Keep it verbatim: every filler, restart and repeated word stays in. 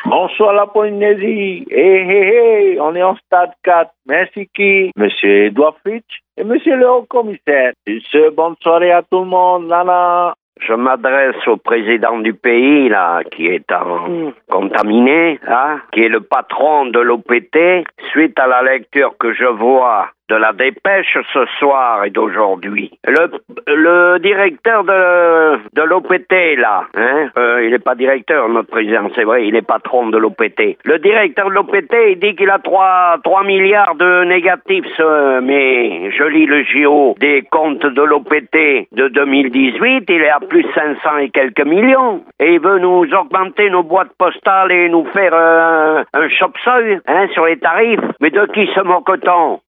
Bonsoir la Polynésie. Hé, hé, hé, on est en stade quatre. Merci qui? Monsieur Edouard Fitch et monsieur le haut-commissaire. Une bonne soirée à tout le monde, nana. Je m'adresse au président du pays, là, qui est en contaminé, hein, qui est le patron de l'O P T, suite à la lecture que je vois de la dépêche ce soir et d'aujourd'hui. Le, le directeur de, de l'O P T, là, hein, euh, il n'est pas directeur, notre président, c'est vrai, il est patron de l'O P T. Le directeur de l'O P T, il dit qu'il a trois milliards de négatifs, ce, mais je lis le J O des comptes de l'O P T de deux mille dix-huit, il est à plus cinq cents et quelques millions. Et il veut nous augmenter nos boîtes postales et nous faire euh, un chop-seuil, hein, sur les tarifs. Mais de qui se moque-t-on?